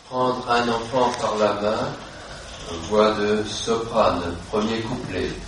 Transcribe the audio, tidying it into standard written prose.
Prendre un enfant par la main, voix de soprane, premier couplet.